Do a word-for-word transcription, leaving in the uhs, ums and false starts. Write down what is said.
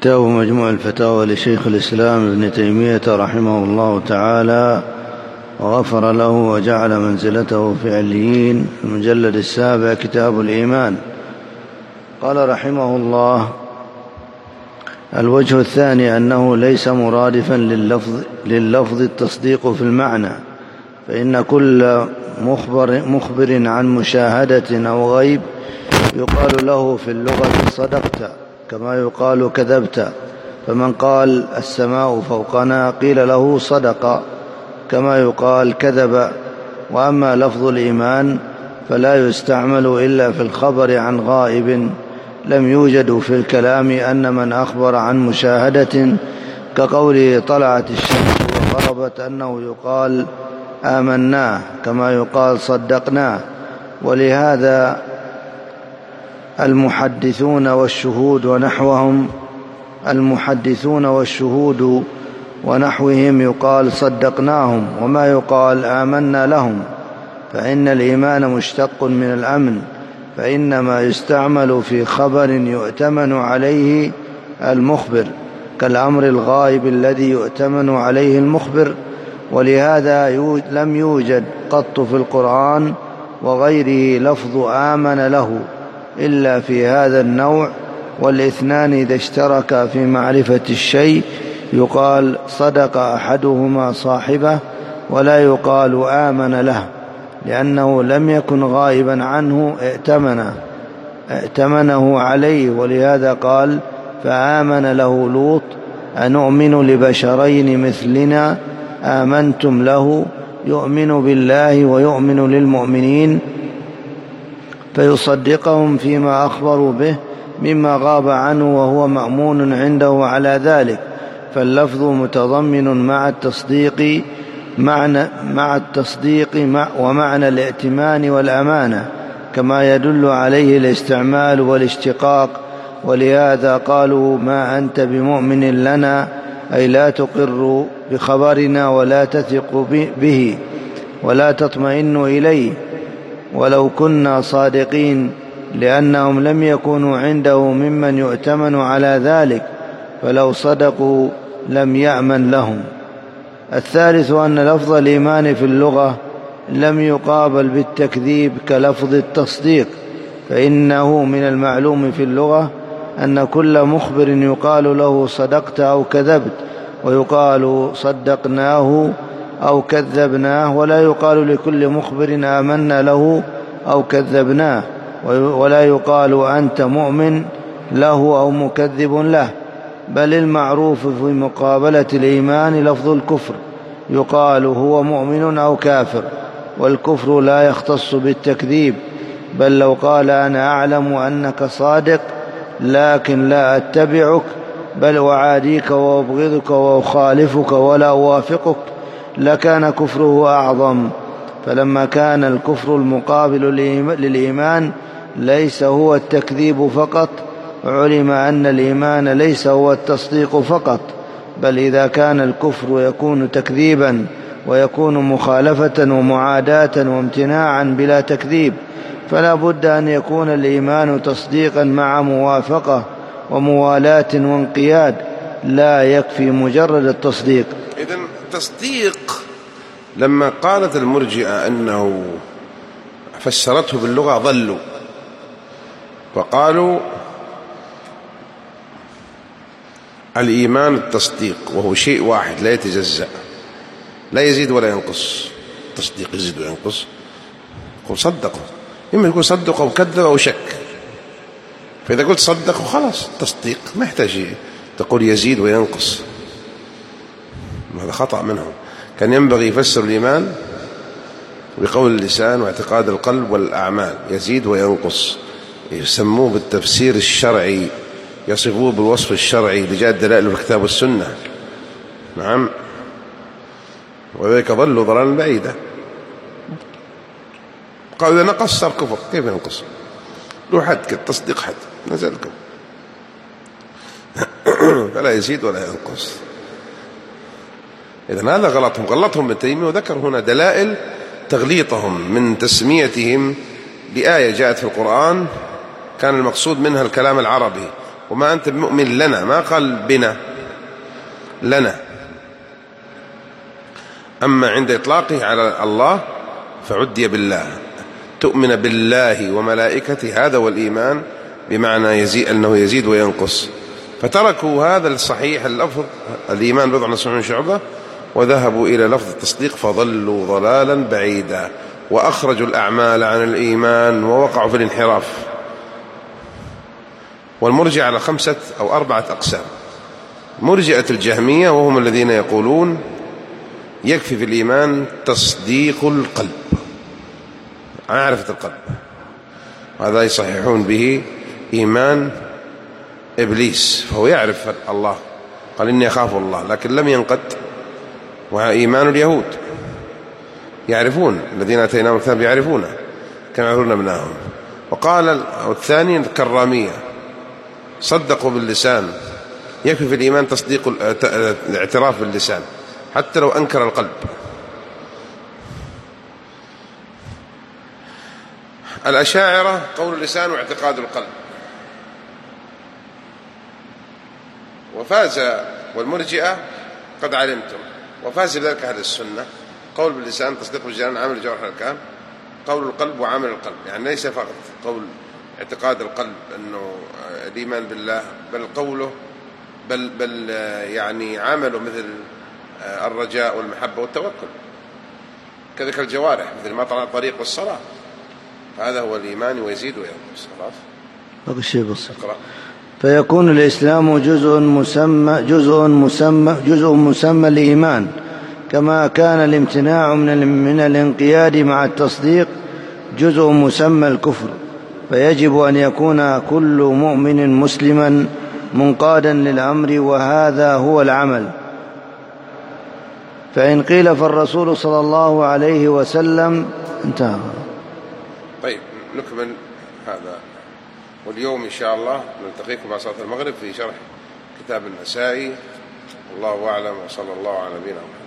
كتاب مجموع الفتاوى لشيخ الإسلام ابن تيمية رحمه الله تعالى وغفر له وجعل منزلته في عليين، المجلد السابع، كتاب الإيمان. قال رحمه الله: الوجه الثاني أنه ليس مرادفا لللفظ, لللفظ التصديق في المعنى، فإن كل مخبر, مخبر عن مشاهدة أو غيب يقال له في اللغة صدقت، كما يقال كذبت. فمن قال السماء فوقنا قيل له صدق، كما يقال كذب. وأما لفظ الإيمان فلا يستعمل إلا في الخبر عن غائب لم يوجد في الكلام أن من أخبر عن مشاهدة كقوله طلعت الشمس وغربت أنه يقال آمناه، كما يقال صدقناه. ولهذا المحدثون والشهود ونحوهم المحدثون والشهود ونحوهم يقال صدقناهم، وما يقال آمنا لهم، فإن الإيمان مشتق من الأمن، فإنما يستعمل في خبر يؤتمن عليه المخبر، كالأمر الغائب الذي يؤتمن عليه المخبر. ولهذا لم يوجد قط في القرآن وغيره لفظ آمن له إلا في هذا النوع. والاثنان إذا اشتركا في معرفة الشيء يقال صدق أحدهما صاحبه، ولا يقال آمن له، لأنه لم يكن غائبا عنه ائتمنه, ائتمنه عليه. ولهذا قال: فآمن له لوط أنؤمن لبشرين مثلنا آمنتم له يؤمن بالله ويؤمن للمؤمنين، فيصدقهم فيما أخبروا به مما غاب عنه وهو مأمون عنده على ذلك. فاللفظ متضمن مع التصديق معنى مع التصديق مع ومعنى الائتمان والأمانة، كما يدل عليه الاستعمال والاشتقاق. ولهذا قالوا: ما أنت بمؤمن لنا، أي لا تقر بخبرنا ولا تثق به ولا تطمئن إليه ولو كنا صادقين، لأنهم لم يكونوا عنده ممن يؤتمن على ذلك، فلو صدقوا لم يأمن لهم. الثالث أن لفظ الإيمان في اللغة لم يقابل بالتكذيب كلفظ التصديق، فإنه من المعلوم في اللغة أن كل مخبر يقال له صدقت أو كذبت، ويقال صدقناه أو كذبناه، ولا يقال لكل مخبر آمنا له أو كذبناه، ولا يقال أنت مؤمن له أو مكذب له. بل المعروف في مقابلة الإيمان لفظ الكفر، يقال هو مؤمن أو كافر، والكفر لا يختص بالتكذيب. بل لو قال أنا أعلم أنك صادق لكن لا أتبعك، بل أعاديك وأبغضك وأخالفك ولا أوافقك، لكان كفره أعظم. فلما كان الكفر المقابل للإيمان ليس هو التكذيب فقط، علم أن الإيمان ليس هو التصديق فقط، بل إذا كان الكفر يكون تكذيبا ويكون مخالفة ومعاداة وامتناعا بلا تكذيب، فلا بد أن يكون الإيمان تصديقا مع موافقة وموالاة وانقياد، لا يكفي مجرد التصديق. إذن تصديق لما قالت المرجئة أنه فسرته باللغة ضلوا، وقالوا الإيمان التصديق، وهو شيء واحد لا يتجزأ، لا يزيد ولا ينقص. التصديق يزيد وينقص، قل صدقوا، إما يكون صدق أو كذب أو شك. فإذا قلت صدقوا خلاص تصديق، ما يحتاج تقول يزيد وينقص، هذا خطأ منهم. كان ينبغي يفسر الإيمان بقول اللسان واعتقاد القلب والأعمال، يزيد وينقص، يسموه بالتفسير الشرعي، يصفوه بالوصف الشرعي لجاء دلائل الكتاب والسنة. نعم، وذلك ضلوا ضلالا بعيدا. قالوا إذا نقص صار كفر، كيف ينقص؟ له حد كالتصديق، حد نزل كفر، فلا يزيد ولا ينقص. إذن هذا غلطهم، غلطهم ابن تيمية، وذكر هنا دلائل تغليطهم من تسميتهم لآية جاءت في القرآن كان المقصود منها الكلام العربي، وما أنت بمؤمن لنا، ما قال بنا، لنا. أما عند إطلاقه على الله فعدي بالله، تؤمن بالله وملائكته، هذا والإيمان بمعنى يزيد، أنه يزيد وينقص. فتركوا هذا الصحيح اللفظ الإيمان بضع وسبعين شعبة وذهبوا إلى لفظ التصديق فضلوا ضلالا بعيدا، وأخرجوا الأعمال عن الإيمان ووقعوا في الانحراف. والمرجع على خمسة أو أربعة أقسام: مرجئة الجهمية وهم الذين يقولون يكفي في الإيمان تصديق القلب، معرفة القلب، وهذا يصححون به إيمان إبليس، فهو يعرف الله، قال إني أخاف الله، لكن لم ينقد. وإيمان اليهود يعرفون، الذين أتيناهم الكتاب يعرفونه كما يعرفون ابناهم. وقال الثاني الكرامية صدقوا باللسان، يكفي في الإيمان تصديق الاعتراف باللسان حتى لو أنكر القلب. الأشاعرة قول اللسان واعتقاد القلب. وفاز والمرجئة قد علمتم، وفاز بذلك أهل السنة، قول باللسان تصديق بالجنان عمل الجوارح الأركان، قول القلب وعمل القلب، يعني ليس فقط قول اعتقاد القلب أنه الإيمان بالله، بل قوله بل, بل يعني عمله مثل الرجاء والمحبة والتوكل، كذلك الجوارح مثل ما طلع الطريق والصلاة. هذا هو الإيمان ويزيد وينقص. خلاص باقي شيء بسيط. فيكون الإسلام جزء مسمى جزء مسمى جزء مسمى الإيمان، كما كان الامتناع من من الانقياد مع التصديق جزء مسمى الكفر. فيجب أن يكون كل مؤمن مسلما منقادا للأمر، وهذا هو العمل. فإن قيل فالرسول صلى الله عليه وسلم انتهى. طيب نكمل هذا، واليوم إن شاء الله نلتقيكم بعد صلاة المغرب في شرح كتاب النسائي. الله أعلم، وصلى الله على نبينا محمد.